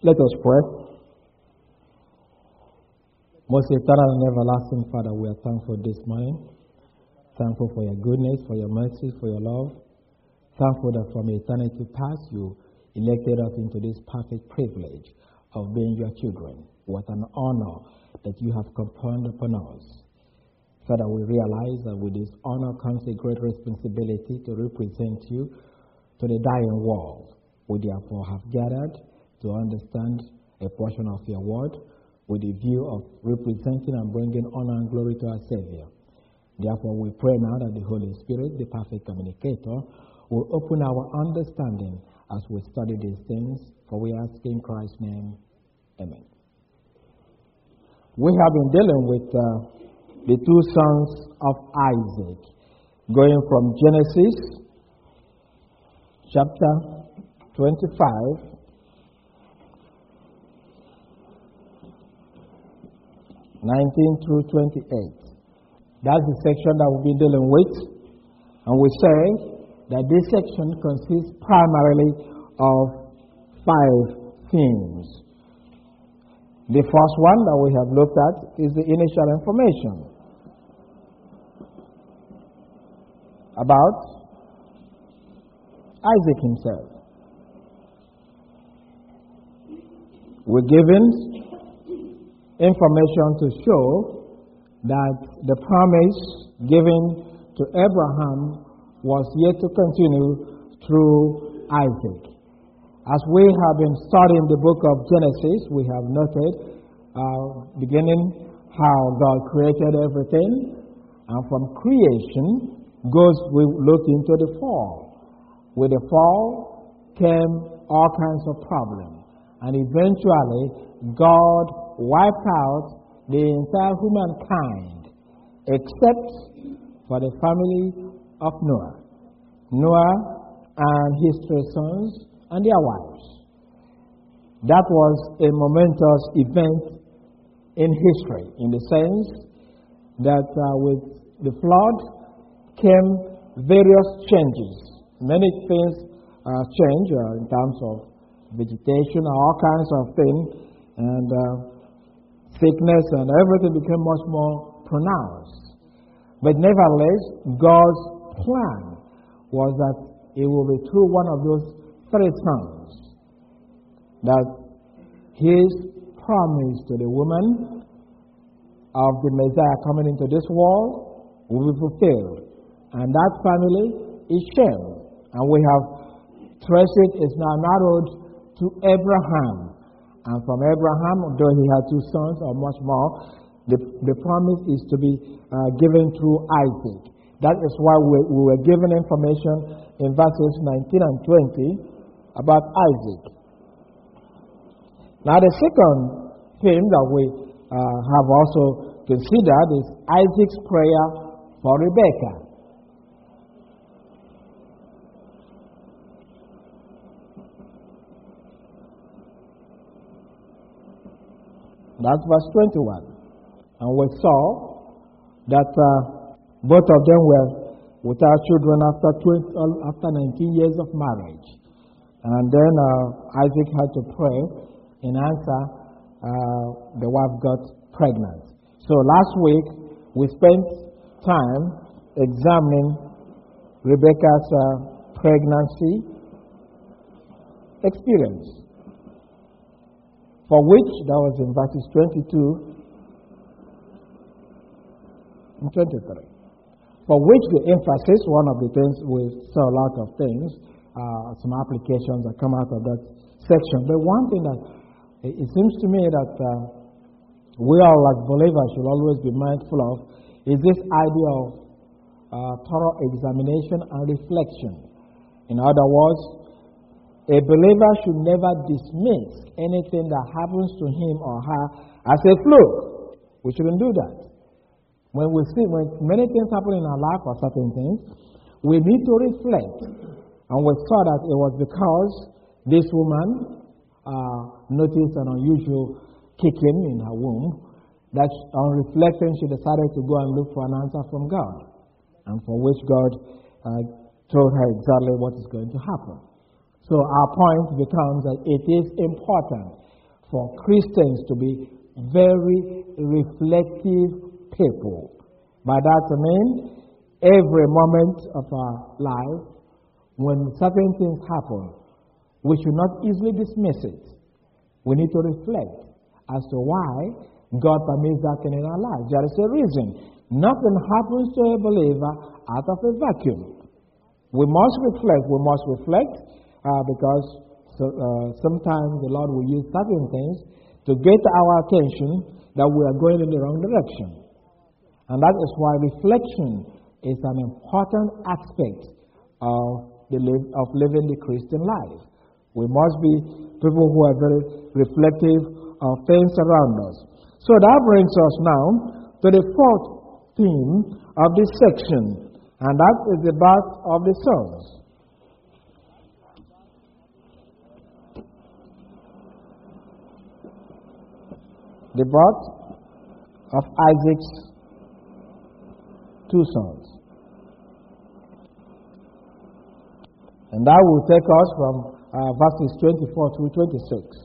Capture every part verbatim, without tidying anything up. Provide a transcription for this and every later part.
Let us pray. Most eternal and everlasting Father, we are thankful this morning. Thankful for your goodness, for your mercy, for your love. Thankful that from eternity past you elected us into this perfect privilege of being your children. What an honor that you have conferred upon us. Father, we realize that with this honor comes a great responsibility to represent you to the dying world. We therefore have gathered to understand a portion of your word with the view of representing and bringing honor and glory to our Savior. Therefore, we pray now that the Holy Spirit, the perfect communicator, will open our understanding as we study these things, for we ask in Christ's name. Amen. We have been dealing with uh, the two sons of Isaac, going from Genesis chapter twenty-five nineteen through twenty-eight. That's the section that we've been dealing with. And we say that this section consists primarily of five themes. The first one that we have looked at is the initial information about Isaac himself. We're given information to show that the promise given to Abraham was yet to continue through Isaac. As we have been studying the book of Genesis, we have noted, uh, beginning how God created everything, and from creation goes, we look into the fall. With the fall came all kinds of problems, and eventually God wiped out the entire humankind except for the family of Noah. Noah and his three sons and their wives. That was a momentous event in history, in the sense that uh, with the flood came various changes. Many things uh, change uh, in terms of vegetation, all kinds of things, and uh, sickness and everything became much more pronounced. But nevertheless, God's plan was that it will be through one of those three sons that his promise to the woman of the Messiah coming into this world will be fulfilled. And that family is Shem. And we have traced it, is now narrowed to Abraham. And from Abraham, though he had two sons or much more, the, the promise is to be uh, given through Isaac. That is why we, we were given information in verses nineteen and twenty about Isaac. Now the second theme that we uh, have also considered is Isaac's prayer for Rebekah. That's verse twenty-one. And we saw that uh, both of them were without children after twenty, after nineteen years of marriage. And then uh, Isaac had to pray in answer, uh, the wife got pregnant. So last week we spent time examining Rebekah's uh, pregnancy experience, for which, that was in verses twenty-two and twenty-three, for which the emphasis, one of the things, we saw a lot of things, uh, some applications that come out of that section. But one thing that it seems to me that uh, we all as believers should always be mindful of is this idea of uh, thorough examination and reflection. In other words, a believer should never dismiss anything that happens to him or her as a fluke. We shouldn't do that. When we see, when many things happen in our life or certain things, we need to reflect. And we saw that it was because this woman uh, noticed an unusual kicking in her womb, that on reflection she decided to go and look for an answer from God, and for which God uh, told her exactly what is going to happen. So our point becomes that it is important for Christians to be very reflective people. By that I mean, every moment of our life, when certain things happen, we should not easily dismiss it. We need to reflect as to why God permits that in our lives. There is a reason. Nothing happens to a believer out of a vacuum. We must reflect. We must reflect uh, because so, uh, sometimes the Lord will use certain things to get our attention that we are going in the wrong direction. And that is why reflection is an important aspect of, the live, of living the Christian life. We must be people who are very reflective of things around us. So that brings us now to the fourth theme of this section, and that is the birth of the sons. The birth of Isaac's two sons. And that will take us from uh, verses twenty-four through twenty-six.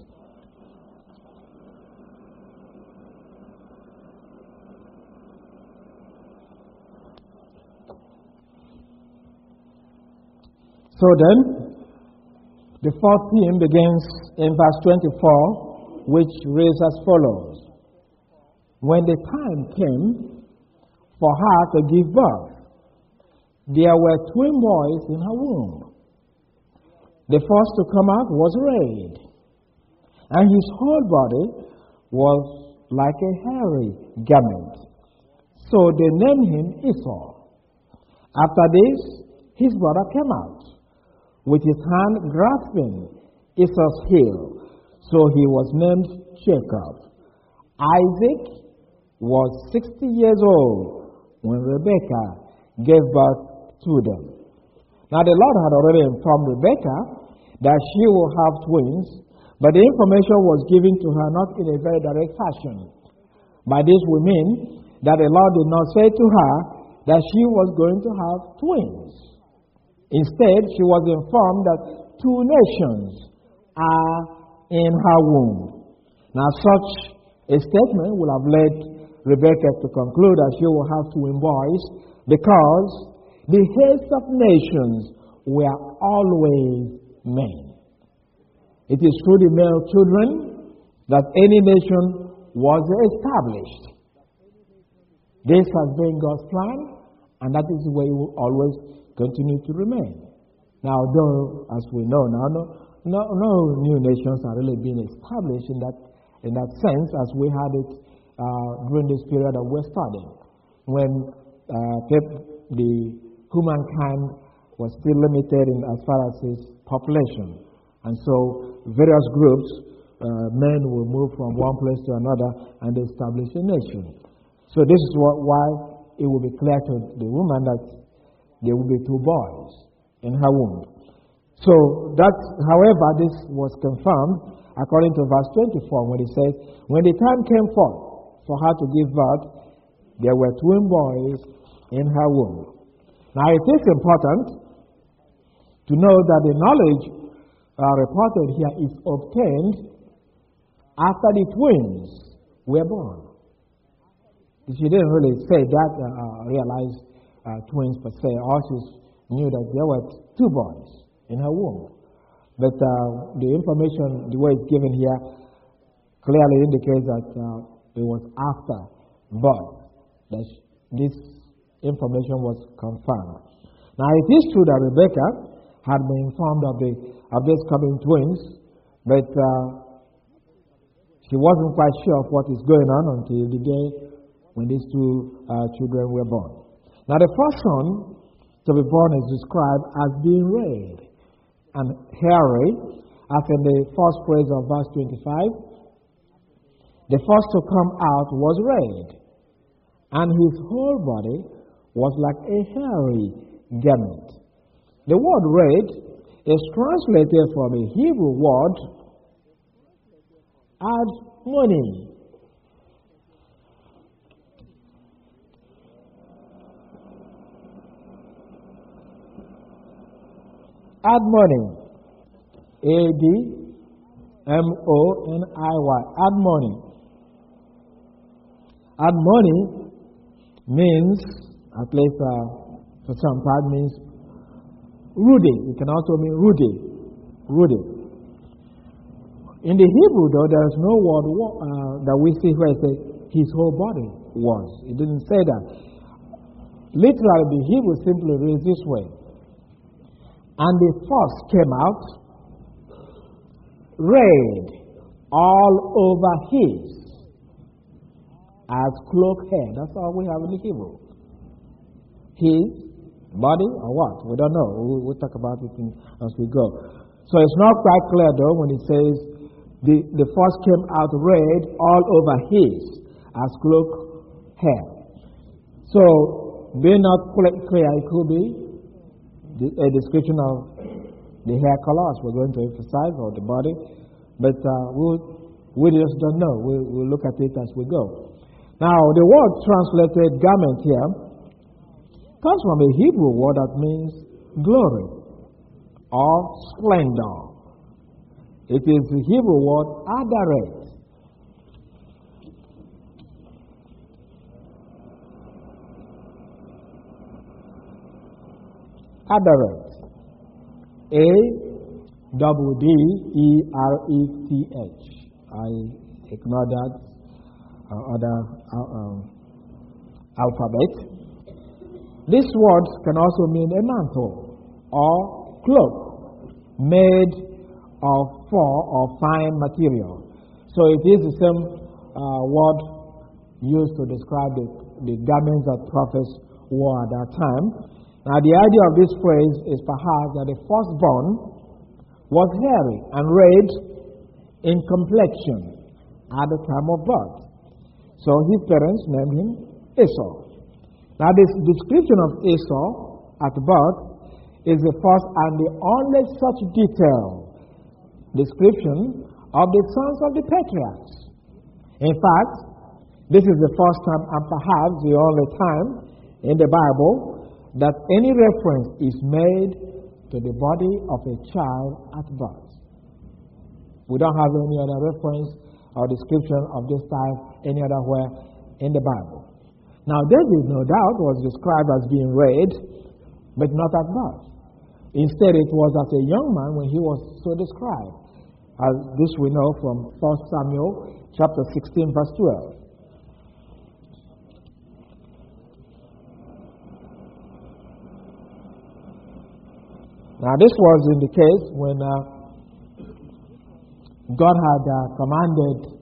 So then, the fourth theme begins in verse twenty-four, which reads as follows. When the time came for her to give birth, there were twin boys in her womb. The first to come out was red, and his whole body was like a hairy garment. So they named him Esau. After this, his brother came out, with his hand grasping Esau's heel. So he was named Jacob. Isaac was sixty years old when Rebekah gave birth to them. Now the Lord had already informed Rebekah that she will have twins, but the information was given to her not in a very direct fashion. By this we mean that the Lord did not say to her that she was going to have twins. Instead, she was informed that two nations are in her womb. Now, such a statement would have led Rebekah to conclude that she will have twin boys because the heads of nations were always men. It is through the male children that any nation was established. This has been God's plan, and that is the way it will always continue to remain. Now, though, as we know now, no, no, no new nations are really being established in that, in that sense, as we had it uh, during this period that we're studying, when uh, the humankind was still limited in as far as its population. And so various groups, uh, men will move from one place to another and establish a nation. So this is what, why it will be clear to the woman that there will be two boys in her womb. So that, however, this was confirmed according to verse twenty-four when it says, when the time came forth for her to give birth, there were twin boys in her womb. Now it is important to know that the knowledge uh, reported here is obtained after the twins were born. She didn't really say that, uh, realize uh, twins per se. All she knew that there were two boys in her womb. But uh, the information, the way it's given here, clearly indicates that uh, it was after birth that this information was confirmed. Now it is true that Rebekah had been informed of the of these coming twins, but uh, she wasn't quite sure of what is going on until the day when these two uh, children were born. Now the first son to be born is described as being red and hairy, as in the first phrase of verse twenty-five. The first to come out was red, and his whole body was like a hairy garment. The word red is translated from a Hebrew word admoni. Admoni. A D M O N I Y. Admoni. Admoni means, at least uh, for some part, means Rudy. It can also mean Rudy. Rudy. In the Hebrew, though, there is no word uh, that we see where it says his whole body was. It didn't say that. Literally, the Hebrew simply reads this way. And the first came out, red all over his, as cloak hair. That's all we have in the Hebrew. His body or what? We don't know. We'll, we'll talk about it in, as we go. So it's not quite clear, though, when it says the, the first came out red all over his, as cloak hair. So, being not clear, it could be the, a description of the hair colors we're going to emphasize, or the body. But uh, we'll, we just don't know. We'll, we'll look at it as we go. Now, the word translated garment here comes from a Hebrew word that means glory or splendor. It is the Hebrew word adaret. Adaret. A W D E R E T H. I ignore that uh, other uh, um, alphabet. This word can also mean a mantle or cloak made of fur or fine material. So it is the same uh, word used to describe the, the garments that prophets wore at that time. Now, the idea of this phrase is perhaps that the firstborn was hairy and red in complexion at the time of birth. So his parents named him Esau. Now, this description of Esau at birth is the first and the only such detailed description of the sons of the patriarchs. In fact, this is the first time and perhaps the only time in the Bible that any reference is made to the body of a child at birth. We don't have any other reference or description of this type any other where in the Bible. Now, David, no doubt, was described as being red, but not at birth. Instead, it was as a young man when he was so described. As this we know from First Samuel chapter sixteen, verse twelve. Now, this was in the case when uh, God had uh, commanded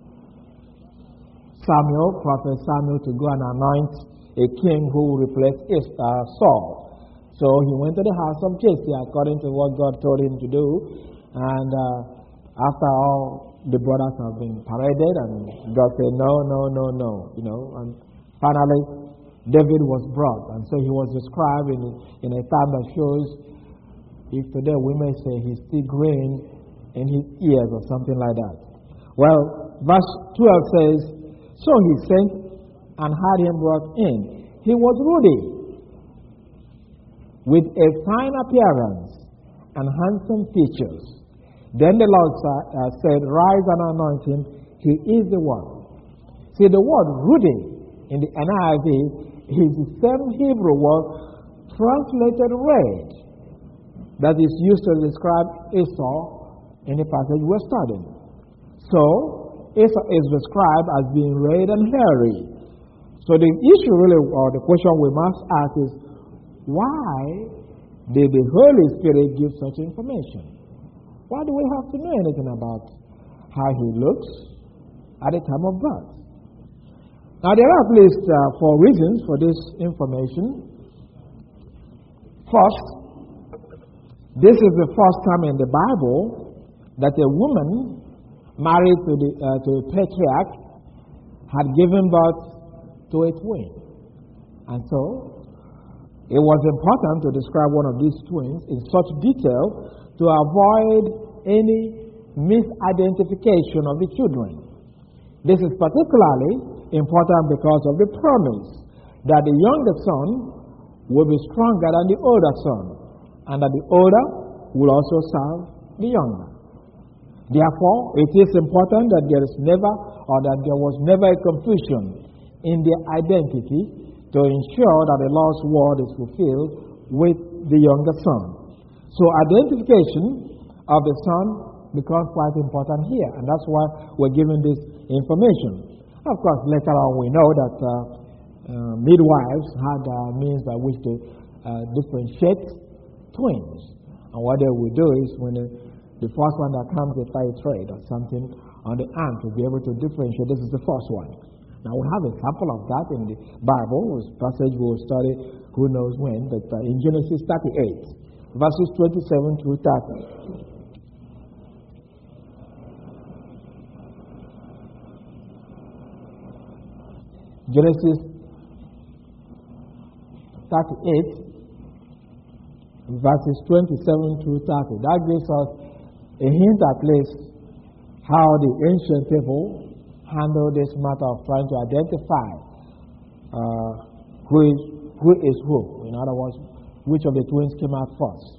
Samuel, prophet Samuel, to go and anoint a king who would replace uh, Saul. So he went to the house of Jesse according to what God told him to do. And uh, after all the brothers have been paraded, and God said, no, no, no, no, you know. And finally, David was brought. And so he was described in, in a time that shows, if today we may say, he's still green in his ears or something like that. Well, verse twelve says, so he sent and had him brought in. He was ruddy, with a fine appearance and handsome features. Then the Lord uh, said, rise and anoint him. He is the one. See, the word ruddy in the N I V is the same Hebrew word translated red that is used to describe Esau in the passage we're studying. So, Esau is described as being red and hairy. So the issue really, or the question we must ask is, why did the Holy Spirit give such information? Why do we have to know anything about how he looks at the time of birth? Now, there are at least uh, four reasons for this information. First, this is the first time in the Bible that a woman married to, the, uh, to a patriarch had given birth to a twin. And so, it was important to describe one of these twins in such detail to avoid any misidentification of the children. This is particularly important because of the promise that the younger son will be stronger than the older son, and that the older will also serve the younger. Therefore, it is important that there is never or that there was never a confusion in their identity to ensure that the lost word is fulfilled with the younger son. So identification of the son becomes quite important here, and that's why we're given this information. Of course, later on we know that uh, uh, midwives had uh, means by which to uh, differentiate twins. And what they will do is when the, the first one that comes with a thread or something on the arm to be able to differentiate, this is the first one. Now we have a sample of that in the Bible, this passage we will study who knows when, but uh, in Genesis thirty-eight, verses twenty-seven through thirty. Genesis thirty-eight, verses twenty-seven through thirty. That gives us a hint at least how the ancient people handle this matter of trying to identify uh, who is who is who. In other words, which of the twins came out first.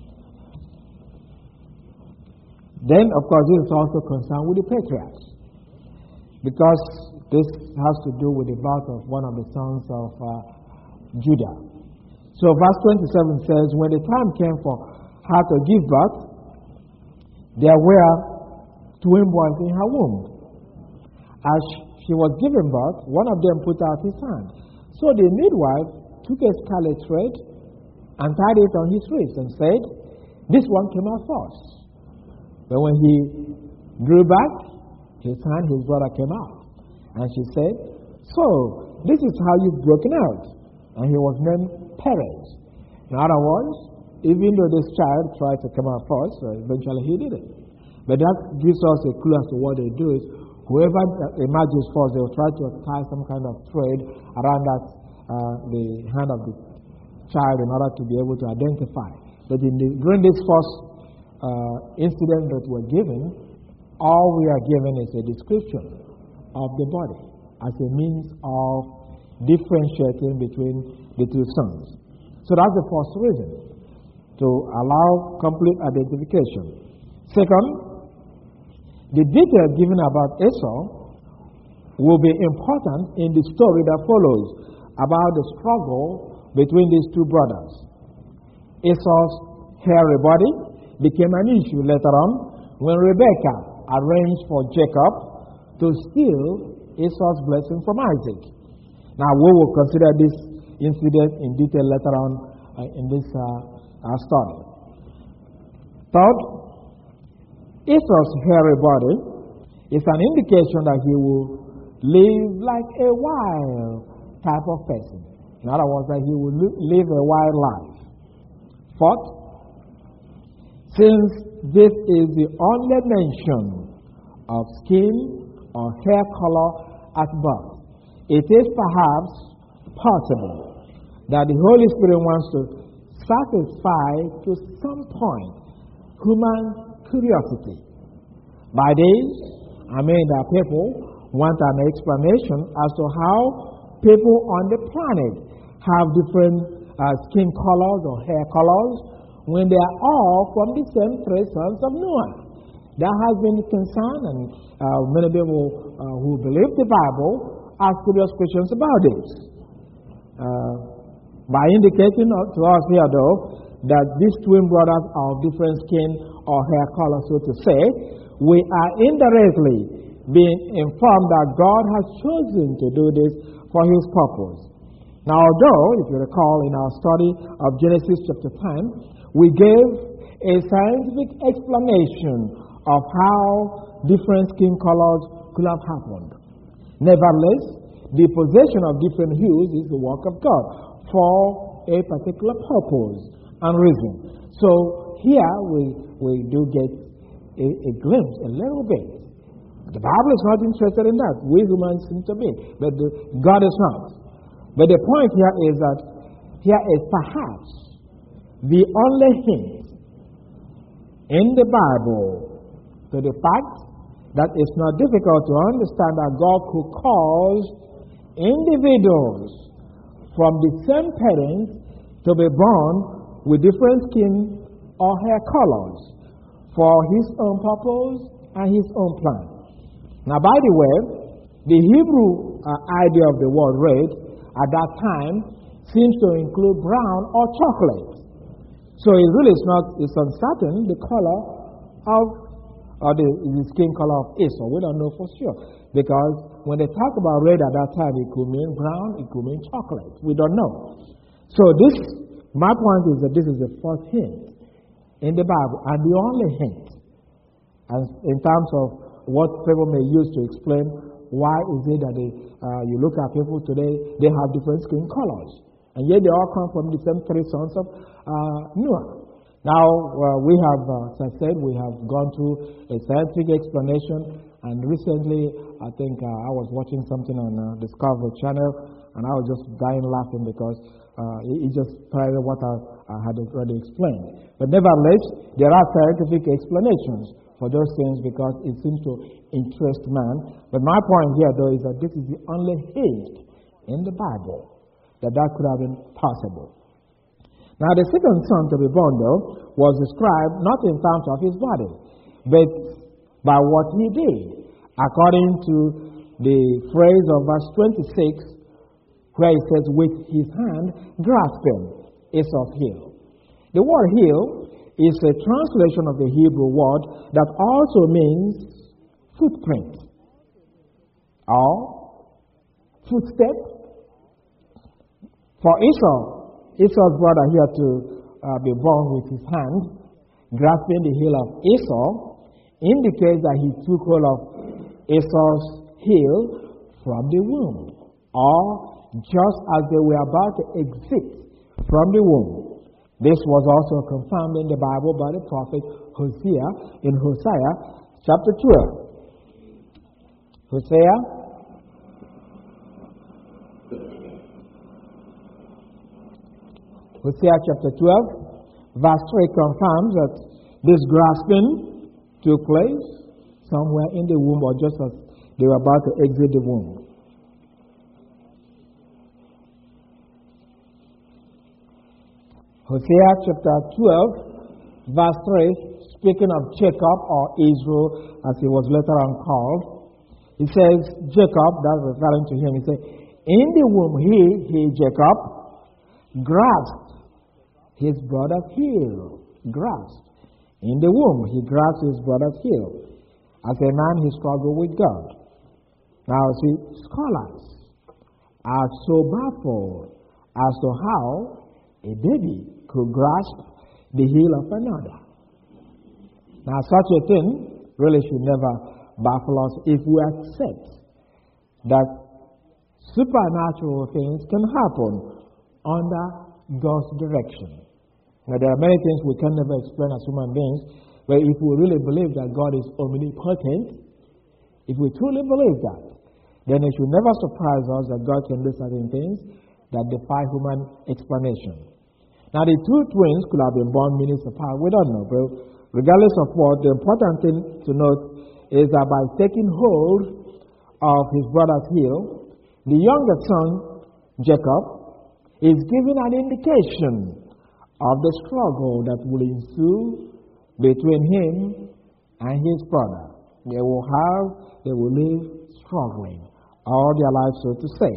Then, of course, this is also concerned with the patriarchs, because this has to do with the birth of one of the sons of uh, Judah. So, verse twenty-seven says, when the time came for her to give birth, there were twin boys in her womb. As she was giving birth, one of them put out his hand. So the midwife took a scarlet thread and tied it on his wrist and said, this one came out first. But when he drew back his hand, his brother came out. And she said, so this is how you've broken out. And he was named Perez. In other words, even though this child tried to come out first, so eventually he did it. But that gives us a clue as to what they do is, whoever emerges first, they will try to tie some kind of thread around that, uh, the hand of the child in order to be able to identify. But in the, during this first uh, incident that we're given, all we are given is a description of the body as a means of differentiating between the two sons. So that's the first reason, to allow complete identification. Second, the details given about Esau will be important in the story that follows about the struggle between these two brothers. Esau's hairy body became an issue later on when Rebekah arranged for Jacob to steal Esau's blessing from Isaac. Now we will consider this incident in detail later on uh, in this uh, uh, study. Third, Esau's hairy body is an indication that he will live like a wild type of person. In other words, that he will live a wild life. Fourth, since this is the only mention of skin or hair color at birth, it is perhaps possible that the Holy Spirit wants to satisfy to some point human curiosity. By this, I mean that people want an explanation as to how people on the planet have different uh, skin colors or hair colors when they are all from the same three sons of Noah. There has been concern, and uh, many people uh, who believe the Bible ask curious questions about this. Uh, by indicating to us here, though, that these twin brothers are of different skin or hair color, so to say, we are indirectly being informed that God has chosen to do this for His purpose. Now, although, if you recall in our study of Genesis chapter ten, we gave a scientific explanation of how different skin colors could have happened. Nevertheless, the possession of different hues is the work of God for a particular purpose and reason. So here we, we do get a, a glimpse, a little bit. The Bible is not interested in that. We humans seem to be, but the, God is not. But the point here is that here is perhaps the only hint in the Bible to the fact that it's not difficult to understand that God could cause individuals from the same parents to be born with different skin or hair colors for His own purpose and his own plan. Now, by the way, the Hebrew uh, idea of the word red at that time seems to include brown or chocolate. So it really is not, it's uncertain the color of, or the, the skin color of Esau. We don't know for sure. Because when they talk about red at that time, it could mean brown, it could mean chocolate. We don't know. So this, my point is that this is the first hint in the Bible, and the only hint, and in terms of what people may use to explain why is it that they, uh, you look at people today, they have different skin colors, and yet they all come from the same three sons of uh, Noah. Now, uh, we have, uh, as I said, we have gone through a scientific explanation, and recently, I think uh, I was watching something on uh, Discovery Channel, and I was just dying laughing because uh, it, it just paralleled what I, I had already explained. But nevertheless, there are scientific explanations for those things because it seems to interest man. But my point here, though, is that this is the only hint in the Bible that that could have been possible. Now, the second son to be born, though, was described not in terms of his body, but by what he did, according to the phrase of verse twenty-six, where it says, with his hand grasping Esau's heel. The word heel is a translation of the Hebrew word that also means footprint or footstep. For Esau, Esau's brother here to uh, be born with his hand grasping the heel of Esau indicates that he took hold of Esau's heel from the womb, or just as they were about to exit from the womb. This was also confirmed in the Bible by the prophet Hosea in Hosea chapter twelve. Hosea Hosea chapter twelve, verse three confirms that this grasping took place somewhere in the womb, or just as they were about to exit the womb. Hosea chapter twelve, verse three, speaking of Jacob or Israel as he was later on called, he says, Jacob, that's referring to him, he says, in the womb he, he Jacob, grasped his brother's heel. Grasped. In the womb he grasped his brother's heel. As a man he struggled with God. Now see, scholars are so baffled as to how a baby could grasp the heel of another. Now, such a thing really should never baffle us if we accept that supernatural things can happen under God's direction. Now, there are many things we can never explain as human beings, but if we really believe that God is omnipotent, if we truly believe that, then it should never surprise us that God can do certain things that defy human explanation. Now, the two twins could have been born minutes apart. We don't know, but regardless of what, the important thing to note is that by taking hold of his brother's heel, the younger son, Jacob, is giving an indication of the struggle that will ensue between him and his brother. They will have, they will live struggling all their lives, so to say.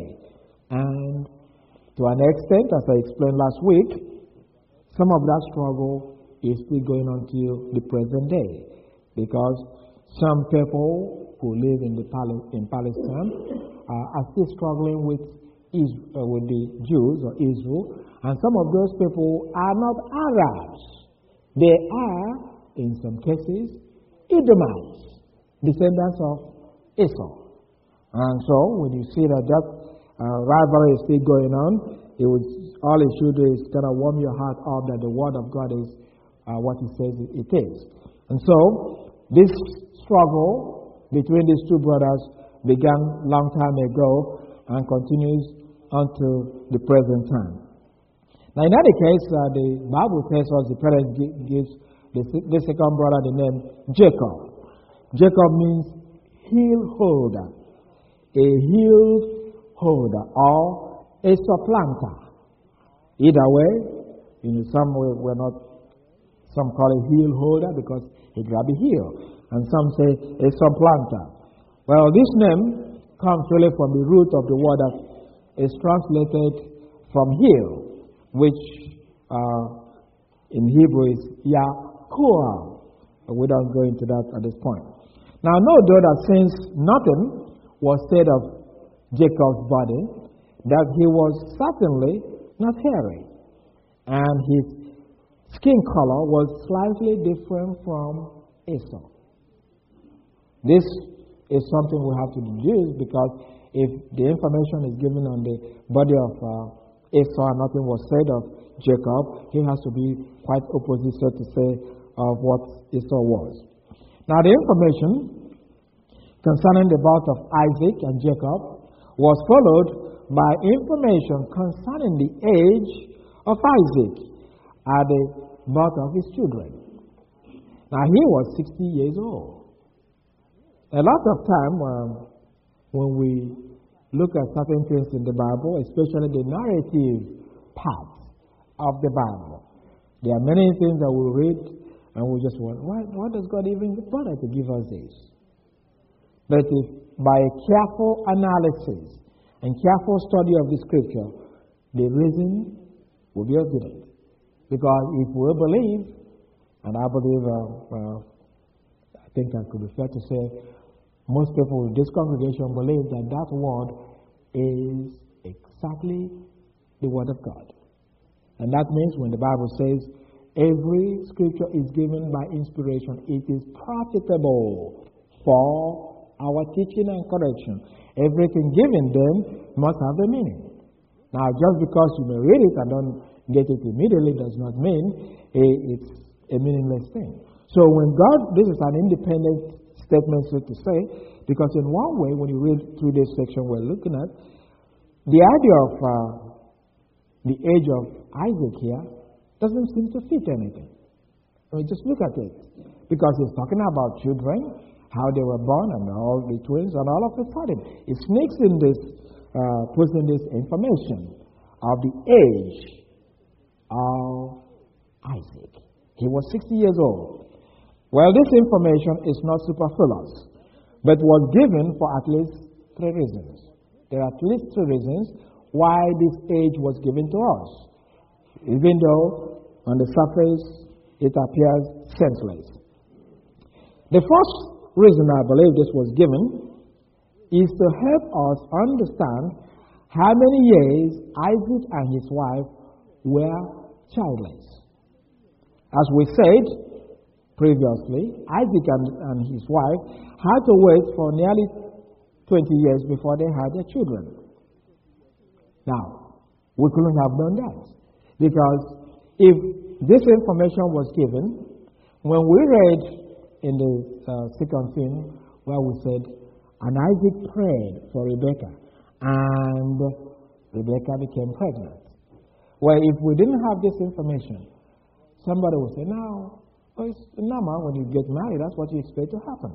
And to an extent, as I explained last week, some of that struggle is still going on till the present day, because some people who live in the Pal- in Palestine uh, are still struggling with Is- uh, with the Jews or Israel, and some of those people are not Arabs. They are, in some cases, Edomites, descendants of Esau. And so, when you see that that uh, rivalry is still going on, it would, all it should do is kind of warm your heart up that the Word of God is uh, what He says it is. And so, this struggle between these two brothers began long time ago and continues until the present time. Now, in any case, uh, the Bible tells us the parent g- gives the, the second brother the name Jacob. Jacob means heel holder, a heel holder, or a supplanter. Either way, in some way, we're not, some call it heel holder because he grabbed a heel. and some say a supplanter. Well, this name comes really from the root of the word that is translated from heel, which uh, in Hebrew is Yahuwah. But we don't go into that at this point. Now, note though that since nothing was said of Jacob's body, that he was certainly not hairy, and his skin color was slightly different from Esau. This is something we have to deduce, because if the information is given on the body of uh, Esau and nothing was said of Jacob, he has to be quite opposite, so to say, of what Esau was. Now, the information concerning the birth of Isaac and Jacob was followed by information concerning the age of Isaac at the birth of his children. Now, he was sixty years old. A lot of time um, when we look at certain things in the Bible, especially the narrative part of the Bible, there are many things that we read and we just wonder, why, why does God even bother to give us this? But if by a careful analysis and careful study of the Scripture, the reason will be evident. Because if we believe, and I believe, uh, well, I think I could be fair to say, most people in this congregation believe that that word is exactly the Word of God. And that means when the Bible says every Scripture is given by inspiration, it is profitable for our teaching and correction. Everything given then must have a meaning. Now, just because you may read it and don't get it immediately does not mean it's a meaningless thing. So when God, this is an independent statement, so to say, because in one way, when you read through this section we're looking at, the idea of uh, the age of Isaac here doesn't seem to fit anything. I mean, just look at it. Because he's talking about children, how they were born, and all the twins, and all of a sudden, it sneaks in this, uh, puts in this information of the age of Isaac. He was sixty years old. Well, this information is not superfluous, but was given for at least three reasons. There are at least three reasons why this age was given to us, even though on the surface it appears senseless. The first reason I believe this was given is to help us understand how many years Isaac and his wife were childless. As we said previously, Isaac and, and his wife had to wait for nearly twenty years before they had their children. Now, we couldn't have done that, because if this information was given, when we read in the uh, second thing where we said, and Isaac prayed for Rebekah, and Rebekah became pregnant. Well, if we didn't have this information, somebody would say, no, well, it's normal when you get married, that's what you expect to happen.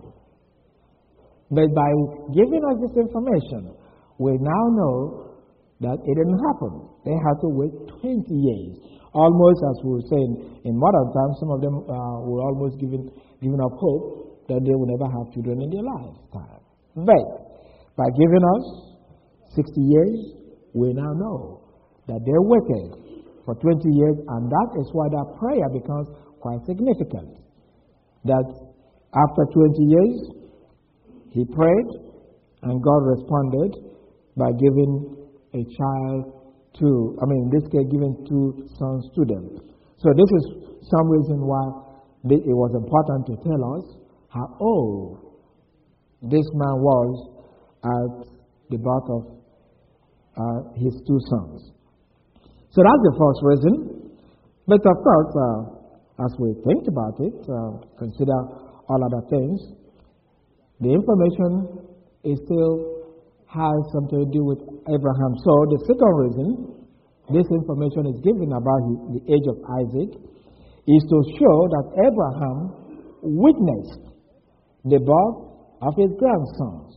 But by giving us this information, we now know that it didn't happen. They had to wait twenty years. Almost, as we were saying, in modern times, some of them uh, were almost giving, giving up hope that they will never have children in their lifetime. But by giving us sixty years, we now know that they waited for twenty years, and that is why that prayer becomes quite significant. That after twenty years, he prayed, and God responded by giving a child to, I mean, in this case, giving two sons to them. So this is some reason why it was important to tell us how old this man was at the birth of uh, his two sons. So that's the first reason. But of course, uh, as we think about it, uh, consider all other things, the information is still has something to do with Abraham. So the second reason this information is given about the age of Isaac is to show that Abraham witnessed the birth of his grandsons.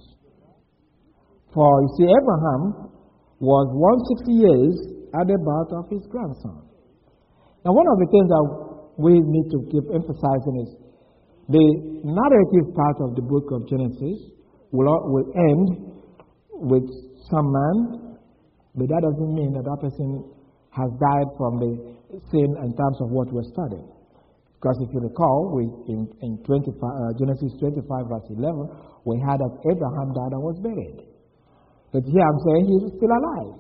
For you see, Abraham was one hundred sixty years at the birth of his grandson. Now, one of the things that we need to keep emphasizing is The narrative part of the book of Genesis will, will end with some man, but that doesn't mean that that person has died from the sin in terms of what we're studying. Because if you recall, we, in, in twenty-five, uh, Genesis twenty-five, verse eleven, we had that Abraham died and was buried. But here I'm saying he's still alive.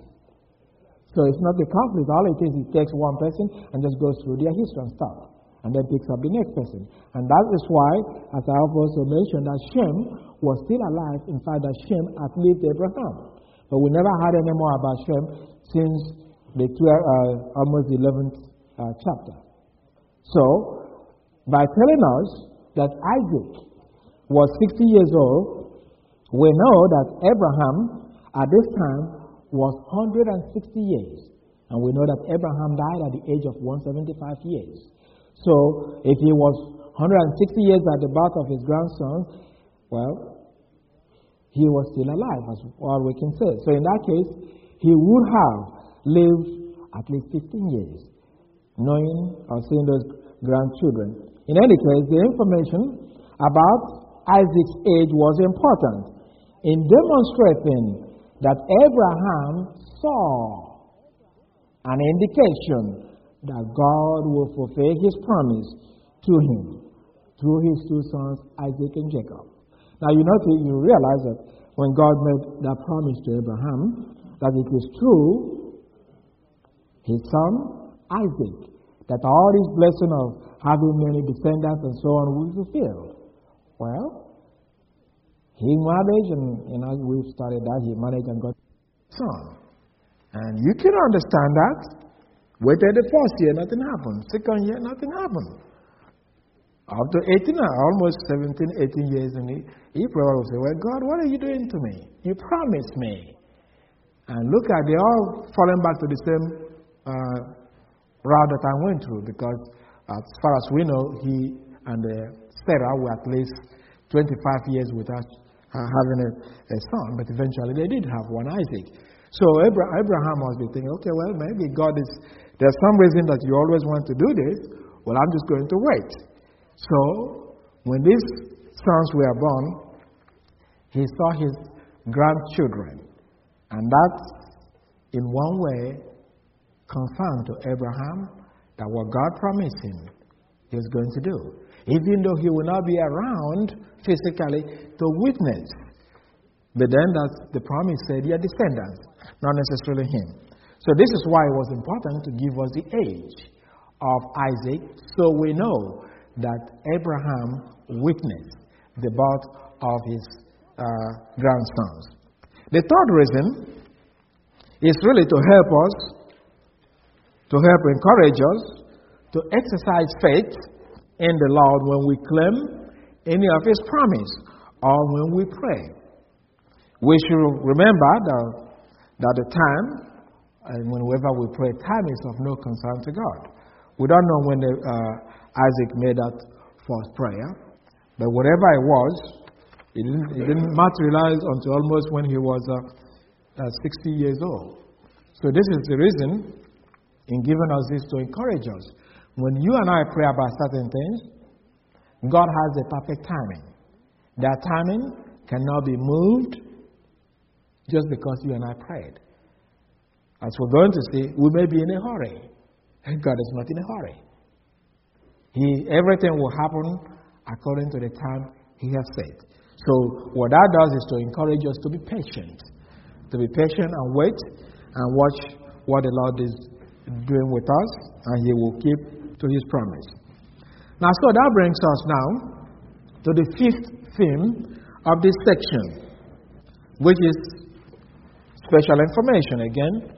So it's not a conflict. All it is, he takes one person and just goes through their history and stuff, and then picks up the next person. And that is why, as I have also mentioned, that Shem was still alive. In fact, that Shem outlived Abraham. But we never heard any more about Shem since the twelve, uh, almost the eleventh uh, chapter. So, by telling us that Isaac was sixty years old, we know that Abraham at this time was one hundred sixty years. And we know that Abraham died at the age of one hundred seventy-five years. So, if he was one hundred sixty years at the birth of his grandson, well, he was still alive, as all we can say. So, in that case, he would have lived at least fifteen years, knowing or seeing those grandchildren. In any case, the information about Isaac's age was important in demonstrating that Abraham saw an indication that God will fulfill his promise to him through his two sons, Isaac and Jacob. Now, you know, you realize that when God made that promise to Abraham, that it is through his son, Isaac, that all this blessing of having many descendants and so on will be fulfilled. Well, he married, and you know, we've studied that, he married and got a son. And you can understand that. Waited the first year, nothing happened. Second year, nothing happened. After eighteen, almost seventeen, eighteen years, and he, he probably will say, well, God, what are you doing to me? You promised me. And look at, they all falling back to the same uh, route that I went through, because as far as we know, he and uh, Sarah were at least twenty-five years without uh, having a, a son, but eventually they did have one, Isaac. So Abra- Abraham must be thinking, okay, well, maybe God is, there's some reason that you always want to do this. Well, I'm just going to wait. So when these sons were born, he saw his grandchildren, and that, in one way, confirmed to Abraham that what God promised him he was going to do, even though he will not be around physically to witness. But then that's the promise said, your descendants, not necessarily him. So this is why it was important to give us the age of Isaac, so we know that Abraham witnessed the birth of his uh, grandsons. The third reason is really to help us, to help encourage us to exercise faith in the Lord when we claim any of his promise or when we pray. We should remember that, that the time, and whenever we pray, time is of no concern to God. We don't know when the, uh, Isaac made that first prayer, but whatever it was, it didn't, it didn't materialize until almost when he was uh, uh, sixty years old. So this is the reason in giving us this to encourage us. When you and I pray about certain things, God has a perfect timing. That timing cannot be moved just because you and I prayed. As we're going to see, we may be in a hurry. God is not in a hurry. He, everything will happen according to the time He has said. So what that does is to encourage us to be patient. To be patient and wait and watch what the Lord is doing with us, and He will keep to His promise. Now, so that brings us now to the fifth theme of this section, which is special information again.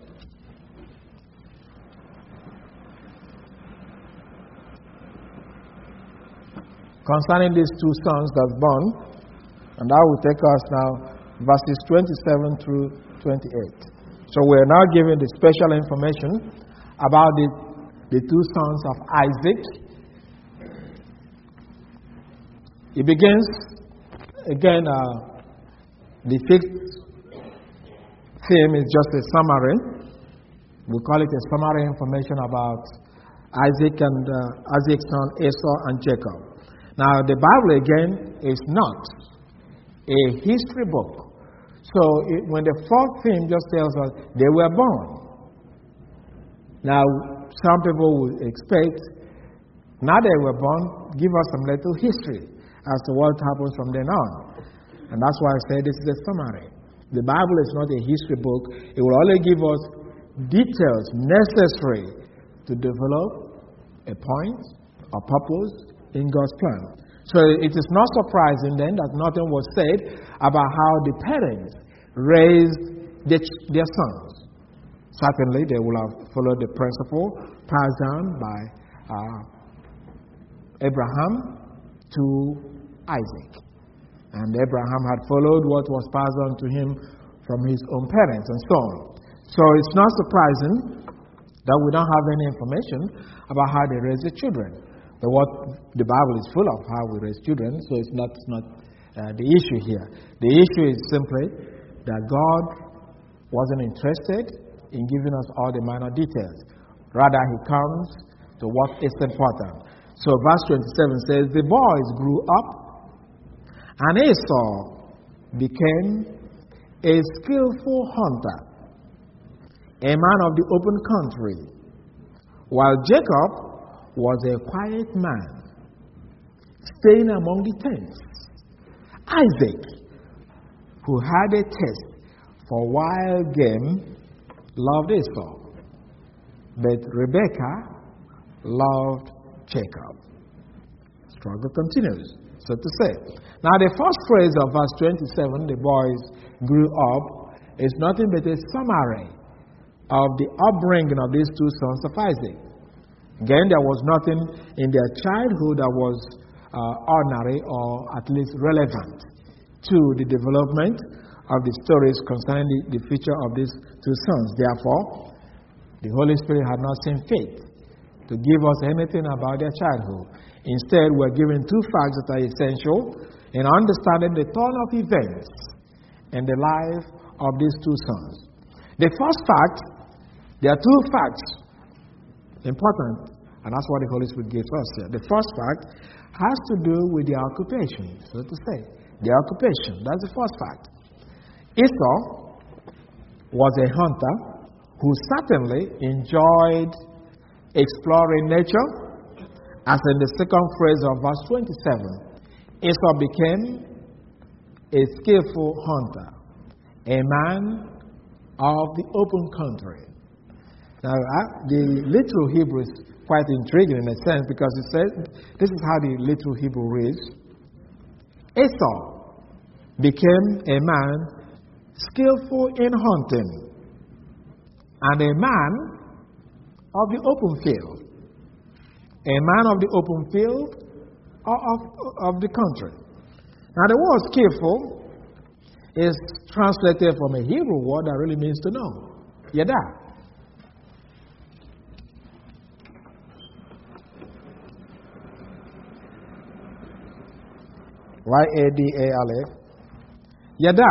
Concerning these two sons that were born, and that will take us now verses twenty-seven through twenty-eight. So we are now given the special information about the, the two sons of Isaac. It begins, again, uh, the fifth theme is just a summary. We call it a summary information about Isaac and uh, Isaac's son Esau and Jacob. Now, the Bible, again, is not a history book. So, it, when the fourth theme just tells us they were born. Now, some people would expect, now they were born, give us some little history as to what happens from then on. And that's why I say this is a summary. The Bible is not a history book. It will only give us details necessary to develop a point or purpose in God's plan. So it is not surprising then that nothing was said about how the parents raised their, their sons. Certainly, they will have followed the principle passed down by uh, Abraham to Isaac. And Abraham had followed what was passed on to him from his own parents and so on. So it's not surprising that we don't have any information about how they raise their children. But what the Bible is full of how we raise children, so it's not, it's not uh, the issue here. The issue is simply that God wasn't interested in giving us all the minor details. Rather, he comes to what is important. So verse twenty-seven says, the boys grew up, and Esau became a skillful hunter, a man of the open country, while Jacob was a quiet man, staying among the tents. Isaac, who had a taste for wild game, loved Esau, but Rebekah loved Jacob. Struggle continues, so to say. Now, the first phrase of verse twenty-seven, the boys grew up, is nothing but a summary of the upbringing of these two sons of Isaac. Again, there was nothing in their childhood that was uh, ordinary or at least relevant to the development of the stories concerning the, the future of these two sons. Therefore, the Holy Spirit had not seen fit to give us anything about their childhood. Instead, we're given two facts that are essential in understanding the turn of events in the life of these two sons. The first fact, there are two facts important, and that's what the Holy Spirit gives us here. The first fact has to do with their occupation, so to say. Their occupation, that's the first fact. Esau was a hunter who certainly enjoyed exploring nature, as in the second phrase of verse twenty-seven. Esau became a skillful hunter, a man of the open country. Now, uh, the literal Hebrew is quite intriguing in a sense, because it says, this is how the literal Hebrew reads: Esau became a man skillful in hunting, and a man of the open field. A man of the open field or of, of the country. Now, the word skillful is translated from a Hebrew word that really means to know. Yada. Y A D A L A. Yada.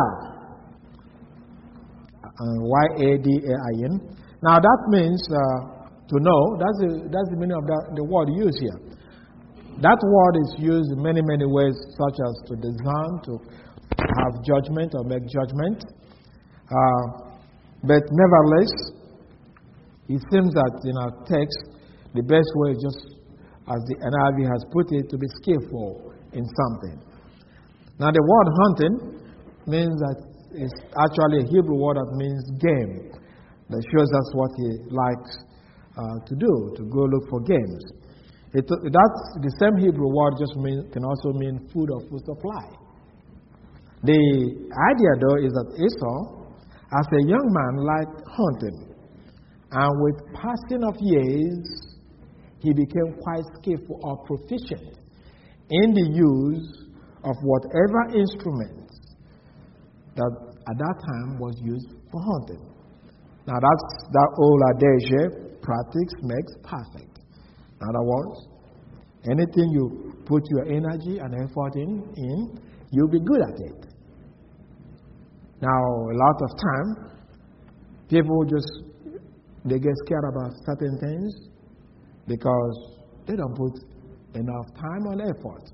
Uh, Y A D A I N. Now, that means uh, to know. That's the, that's the meaning of that, the word used here. That word is used in many, many ways, such as to discern, to have judgment or make judgment. Uh, but nevertheless, it seems that in our text, the best way is just, as the N I V has put it, to be skillful in something. Now, the word hunting means that it's actually a Hebrew word that means game. That shows us what he likes uh, to do, to go look for games. It, that's the same Hebrew word, just mean, can also mean food or food supply. The idea, though, is that Esau, as a young man, liked hunting. And with passing of years, he became quite skillful or proficient in the use of whatever instrument that at that time was used for hunting. Now, that's that old adage, practice makes perfect. In other words, anything you put your energy and effort in, in, you'll be good at it. Now, a lot of time, people just, they get scared about certain things because they don't put enough time and effort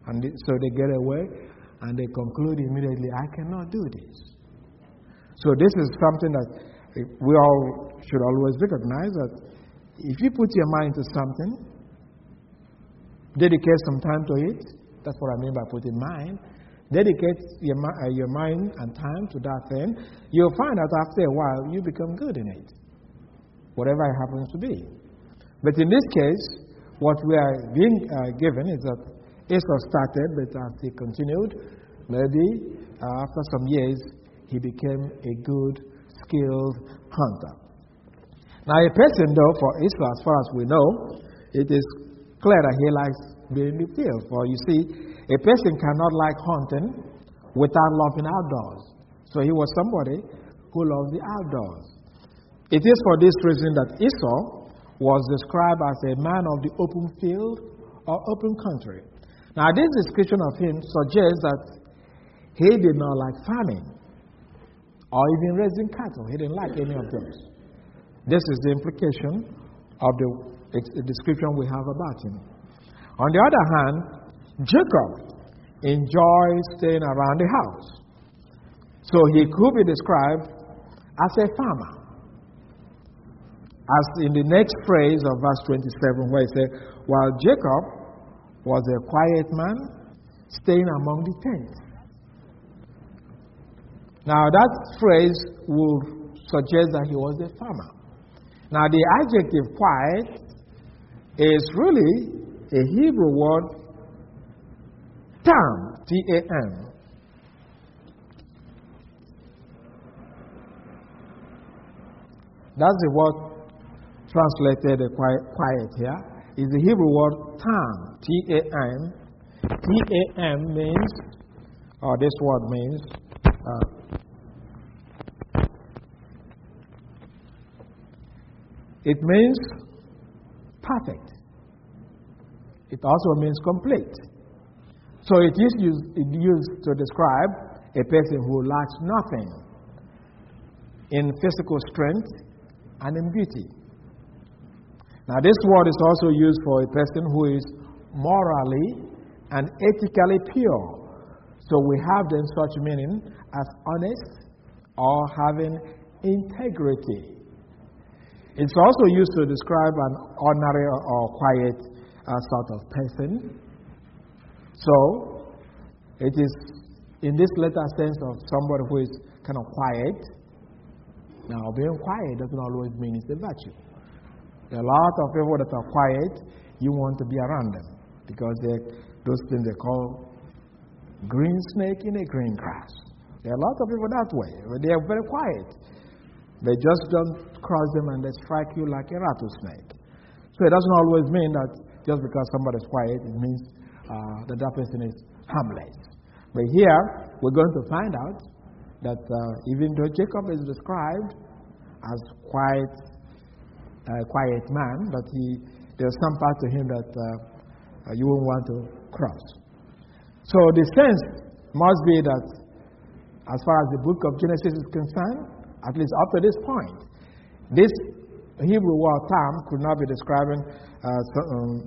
And they, so they get away, and they conclude immediately, I cannot do this. So this is something that we all should always recognize, that if you put your mind to something, dedicate some time to it. That's what I mean by putting mind. Dedicate your, uh, your mind and time to that thing. You'll find that after a while, you become good in it, whatever it happens to be. But in this case, what we are being uh, given is that Esau started, but as he continued, maybe uh, after some years, he became a good, skilled hunter. Now, a person, though, for Esau, as far as we know, it is clear that he likes being in the field. For you see, a person cannot like hunting without loving outdoors. So he was somebody who loves the outdoors. It is for this reason that Esau was described as a man of the open field or open country. Now, this description of him suggests that he did not like farming or even raising cattle. He didn't like any of those. This is the implication of the description we have about him. On the other hand, Jacob enjoyed staying around the house. So he could be described as a farmer. As in the next phrase of verse twenty-seven, where he said, while Jacob was a quiet man, staying among the tents. Now that phrase will suggest that he was a farmer. Now the adjective quiet is really a Hebrew word, tam, T A M. That's the word translated uh, quiet, quiet here. Is the Hebrew word tam, T A M. T A M means, or this word means, uh, it means perfect. It also means complete. So it is used, it used to describe a person who lacks nothing in physical strength and in beauty. Now, this word is also used for a person who is morally and ethically pure. So we have then such meaning as honest or having integrity. It's also used to describe an ordinary or quiet uh, sort of person. So it is in this latter sense of somebody who is kind of quiet. Now, being quiet doesn't always mean it's a virtue. There are a lot of people that are quiet, you want to be around them because they those things they call green snake in a green grass. There are a lot of people that way. They are very quiet. They just don't cross them and they strike you like a rattlesnake. So it doesn't always mean that just because somebody is quiet, it means uh, that that person is harmless. But here, we're going to find out that uh, even though Jacob is described as quiet, uh, quiet man, but he, there's some part to him that uh, uh, you won't want to cross. So the sense must be that as far as the book of Genesis is concerned, at least up to this point, this Hebrew word term could not be describing uh, um,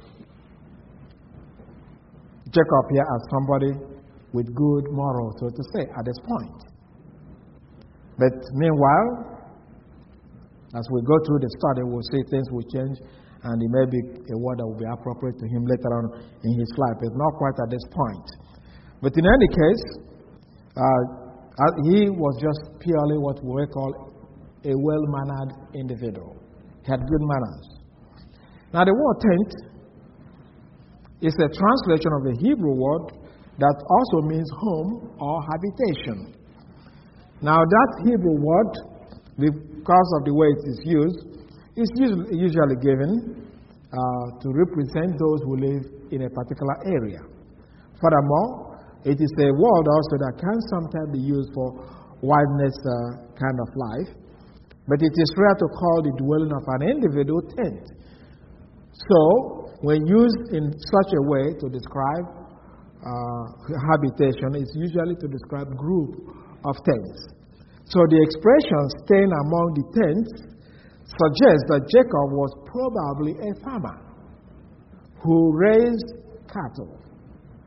Jacob here as somebody with good morals, so to say, at this point. But meanwhile, as we go through the study, we'll see things will change, and it may be a word that will be appropriate to him later on in his life. It's not quite at this point. But in any case, uh, he was just purely what we call a well-mannered individual. He had good manners. Now, the word tent is a translation of the Hebrew word that also means home or habitation. Now, that Hebrew word, because of the way it is used, is usually given uh, to represent those who live in a particular area. Furthermore, it is a word also that can sometimes be used for wilderness uh, kind of life, but it is rare to call the dwelling of an individual tent. So, when used in such a way to describe uh, habitation, it's usually to describe group of tents. So the expression staying among the tents suggests that Jacob was probably a farmer who raised cattle.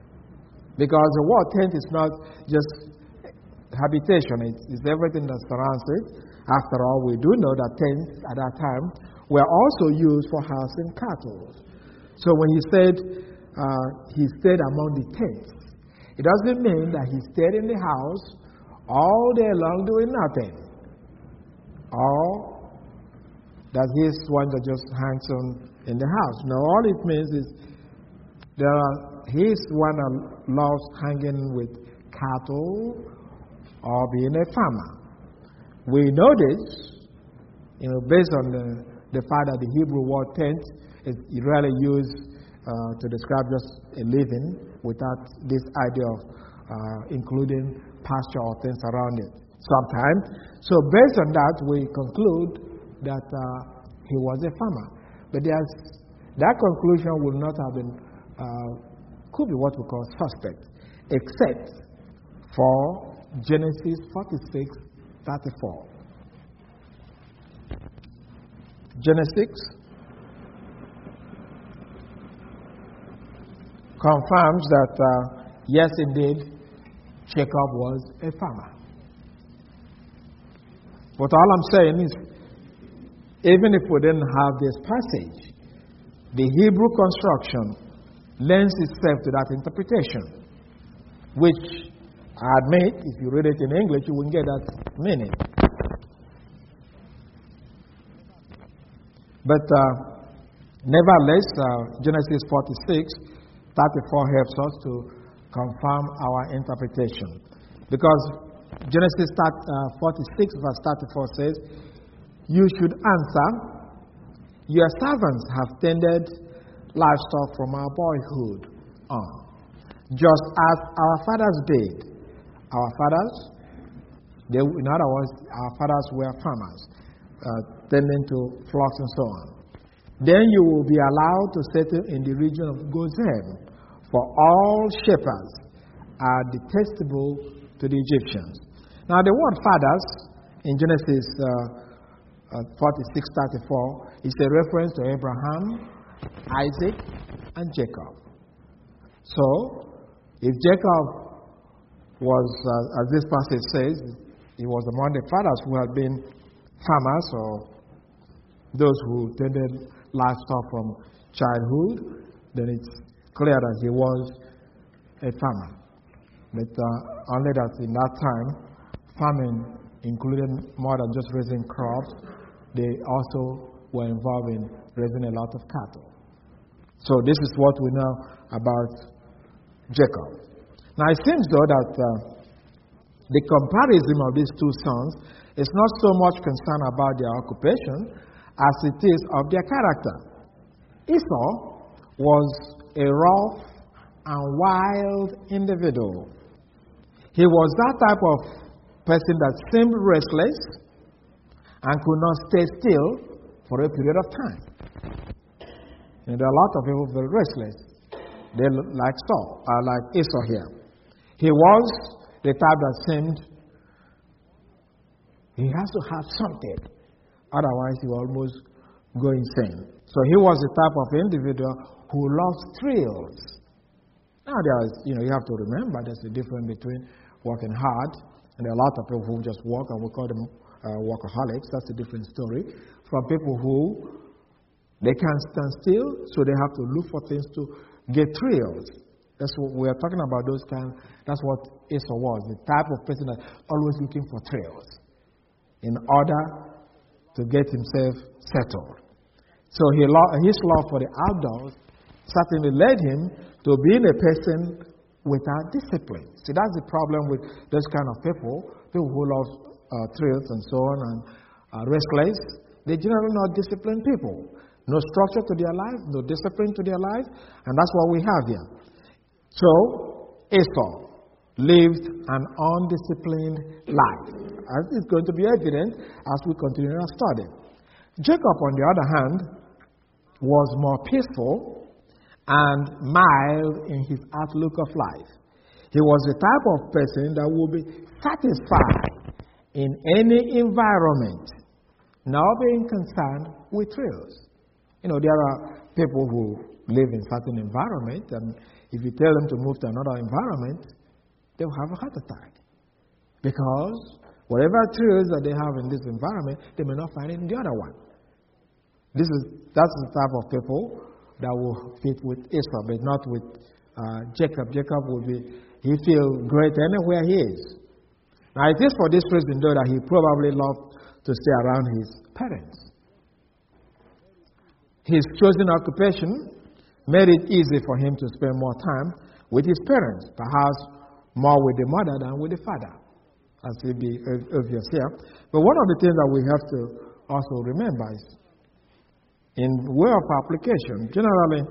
Because the word tent is not just habitation, it's, it's everything that surrounds it. After all, we do know that tents at that time were also used for housing cattle. So when he said uh, he stayed among the tents, it doesn't mean that he stayed in the house all day long doing nothing, or that he's one that just hangs on in the house. No, all it means is there are, he's one that loves hanging with cattle or being a farmer. We know this, you know, based on the, the fact that the Hebrew word tent is rarely used uh, to describe just a living without this idea of uh, including pasture or things around it sometimes. So based on that, we conclude that uh, he was a farmer. But there's, that conclusion would not have been, uh, could be what we call suspect, except for Genesis forty-six thirty-four. Genesis confirms that, uh, yes, indeed, Jacob was a farmer. But all I'm saying is, even if we didn't have this passage, the Hebrew construction lends itself to that interpretation, which I admit, if you read it in English, you wouldn't get that meaning. But uh, nevertheless, uh, Genesis forty-six thirty-four helps us to confirm our interpretation. Because Genesis forty-six verse thirty-four says, "You should answer, your servants have tended livestock from our boyhood on, just as our fathers did." Our fathers, they, in other words, our fathers were farmers, uh, tending to flocks and so on. Then you will be allowed to settle in the region of Goshen, for all shepherds are detestable to the Egyptians. Now, the word fathers in Genesis uh, uh, forty-six thirty-four is a reference to Abraham, Isaac, and Jacob. So, if Jacob was, uh, as this passage says, he was among the fathers who had been farmers or those who tended livestock from childhood, then it's clear that he was a farmer. But uh, only that in that time, farming included more than just raising crops. They also were involved in raising a lot of cattle. So this is what we know about Jacob. Now it seems though that uh, the comparison of these two sons is not so much concerned about their occupation as it is of their character. Esau was a rough and wild individual. He was that type of person that seemed restless and could not stay still for a period of time. And there are a lot of people very restless. They look like Saul, uh, like Esau here. He was the type that seemed he has to have something, otherwise he will almost go insane. So he was the type of individual who loves thrills. Now there's, you know, you have to remember there's a difference between working hard, and there are a lot of people who just work, and we call them uh, workaholics. That's a different story. From people who they can't stand still, so they have to look for things to get thrills. That's what we are talking about. Those kind. That's what Esau was, the type of person that's always looking for thrills in order to get himself settled. So he, his love for the outdoors certainly led him to being a person without discipline. See, that's the problem with those kind of people, people who love uh, thrills and so on, and uh, restless. They're generally not disciplined people. No structure to their life, no discipline to their life, and that's what we have here. So, Esau lived an undisciplined life, as is going to be evident as we continue our study. Jacob, on the other hand, was more peaceful and mild in his outlook of life. He was the type of person that would be satisfied in any environment, not being concerned with thrills. You know, there are people who live in certain environment, and if you tell them to move to another environment, they will have a heart attack. Because whatever truths that they have in this environment, they may not find it in the other one. This is that's the type of people that will fit with Esau, but not with uh, Jacob. Jacob will be, he feel great anywhere he is. Now it is for this reason though that he probably loved to stay around his parents. His chosen occupation made it easy for him to spend more time with his parents, perhaps more with the mother than with the father, as will be obvious here. But one of the things that we have to also remember is, in way of application, generally,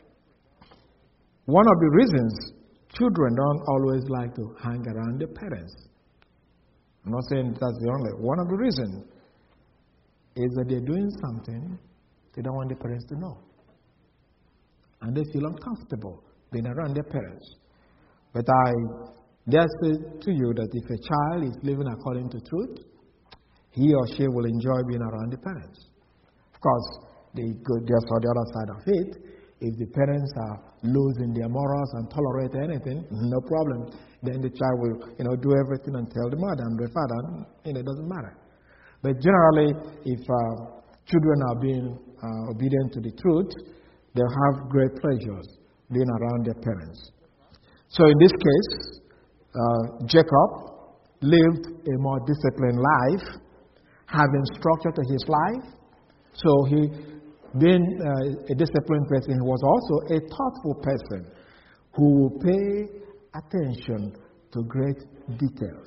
one of the reasons children don't always like to hang around their parents, I'm not saying that's the only, one of the reasons is that they're doing something they don't want their parents to know. And they feel uncomfortable being around their parents. But I dare say to you that if a child is living according to truth, he or she will enjoy being around the parents. Of course, they go just on the other side of it. If the parents are losing their morals and tolerate anything, no problem. Then the child will, you know, do everything and tell the mother and the father, and it doesn't matter. But generally, if uh, children are being uh, obedient to the truth, they'll have great pleasures being around their parents. So in this case, uh, Jacob lived a more disciplined life, having structure to his life. So he, being uh, a disciplined person, he was also a thoughtful person who will pay attention to great details.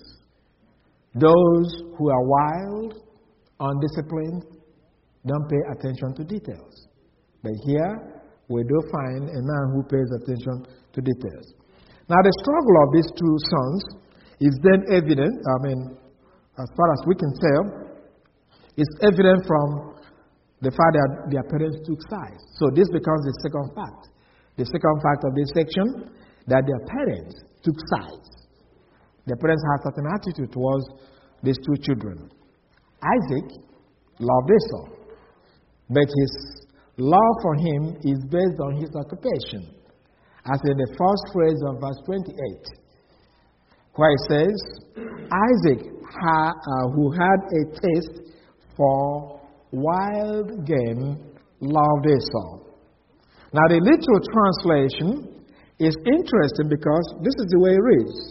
Those who are wild, undisciplined, don't pay attention to details. But here, we do find a man who pays attention to details. Now, the struggle of these two sons is then evident, I mean, as far as we can tell, is evident from the fact that their parents took sides. So this becomes the second fact. The second fact of this section, that their parents took sides. Their parents had certain attitude towards these two children. Isaac loved Esau, but his love for him is based on his occupation, as in the first phrase of verse twenty-eight, where it says, Isaac, ha, uh, who had a taste for wild game, loved Esau. Now, the literal translation is interesting because this is the way it reads.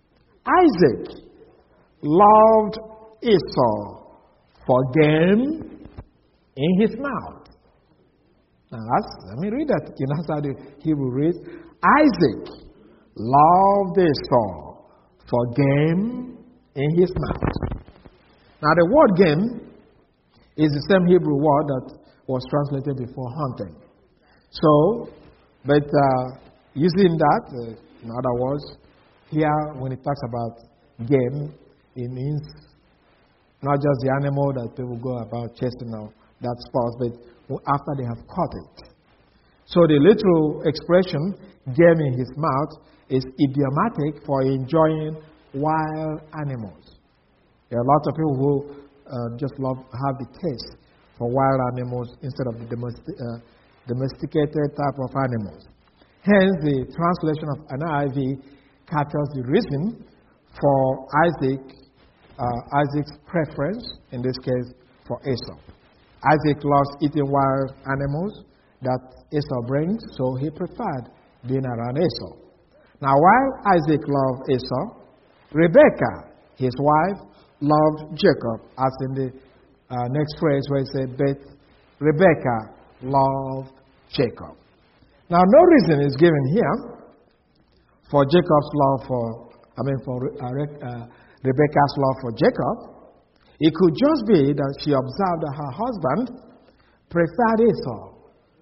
Isaac loved Esau for game in his mouth. Now, that's, let me read that. You know how the Hebrew reads? Isaac loved Esau for game in his mouth. Now, the word game is the same Hebrew word that was translated before hunting. So, but uh, using that, uh, in other words, here when it talks about game, it means not just the animal that people go about chasing or that sport, but after they have caught it. So the literal expression, game in his mouth, is idiomatic for enjoying wild animals. There are lots of people who uh, just love have the taste for wild animals instead of the domestic, uh, domesticated type of animals. Hence, the translation of N I V captures the reason for Isaac, uh, Isaac's preference, in this case, for Esau. Isaac loves eating wild animals that Esau brings, so he preferred being around Esau. Now, while Isaac loved Esau, Rebekah, his wife, loved Jacob, as in the uh, next phrase where it said, but Rebekah loved Jacob. Now, no reason is given here for Jacob's love for, I mean, for uh, uh, Rebekah's love for Jacob. It could just be that she observed that her husband preferred Esau.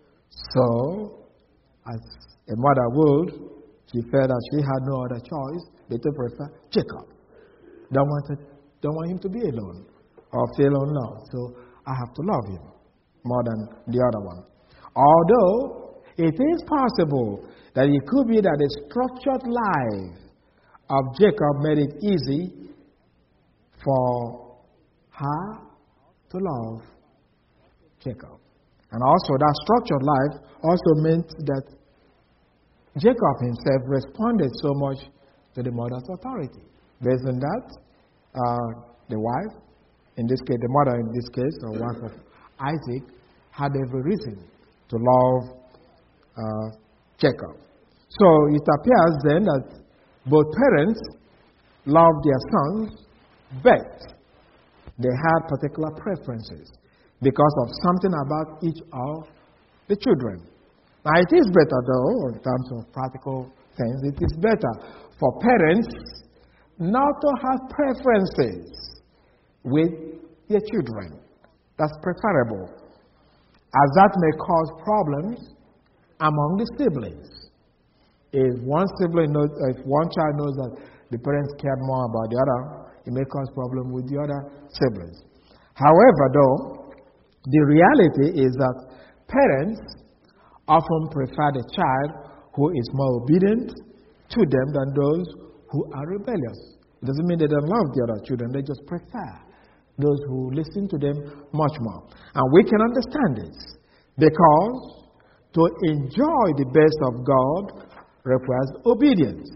So, as a mother would, she felt that she had no other choice but to prefer Jacob. Don't want, to, don't want him to be alone or feel unloved. So, I have to love him more than the other one. Although, it is possible that it could be that the structured life of Jacob made it easy for her to love Jacob. And also that structured life also meant that Jacob himself responded so much to the mother's authority. Based on that, uh, the wife, in this case, the mother in this case, or wife of Isaac, had every reason to love uh, Jacob. So it appears then that both parents loved their sons, but they had particular preferences because of something about each of the children. Now, it is better, though, in terms of practical things, it is better for parents not to have preferences with their children. That's preferable, as that may cause problems among the siblings. If one sibling knows, if one child knows that the parents care more about the other, it may cause problem with the other siblings. However, though, the reality is that parents often prefer the child who is more obedient to them than those who are rebellious. It doesn't mean they don't love the other children, they just prefer those who listen to them much more. And we can understand this because to enjoy the best of God requires obedience.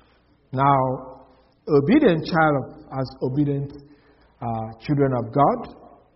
Now, obedient child as obedient uh, children of God,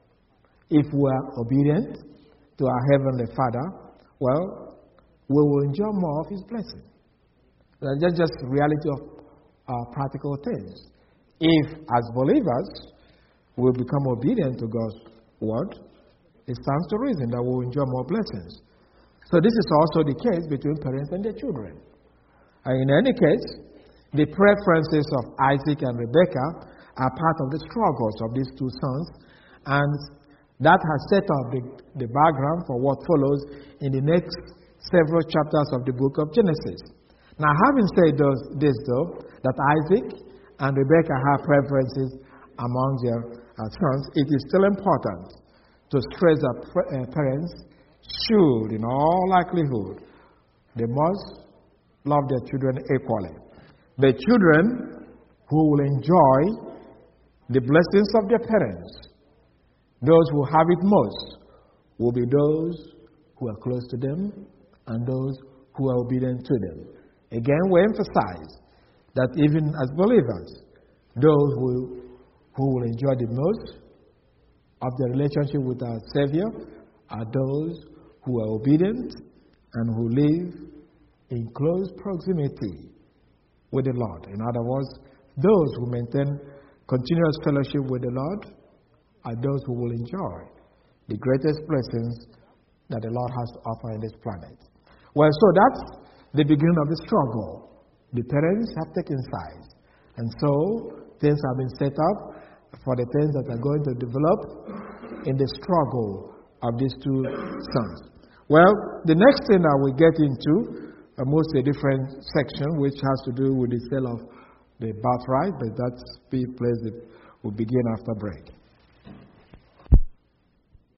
if we are obedient to our Heavenly Father, well, we will enjoy more of His blessing. That's just the reality of uh, practical things. If, as believers, we become obedient to God's word, it stands to reason that we will enjoy more blessings. So this is also the case between parents and their children. And in any case, the preferences of Isaac and Rebekah are part of the struggles of these two sons, and that has set up the, the background for what follows in the next several chapters of the book of Genesis. Now, having said those, this, though, that Isaac and Rebekah have preferences among their uh, sons, it is still important to stress that uh, parents should, in all likelihood, they must love their children equally. The children who will enjoy the blessings of their parents, those who have it most, will be those who are close to them and those who are obedient to them. Again, we emphasize that even as believers, those who, who will enjoy the most of their relationship with our Savior are those who are obedient and who live in close proximity with the Lord. In other words, those who maintain continuous fellowship with the Lord are those who will enjoy the greatest blessings that the Lord has to offer in this planet. Well, so that's the beginning of the struggle. The parents have taken sides. And so things have been set up for the things that are going to develop in the struggle of these two sons. Well, the next thing that we get into, a mostly different section, which has to do with the sale of the birthright, but that's the place that will begin after break.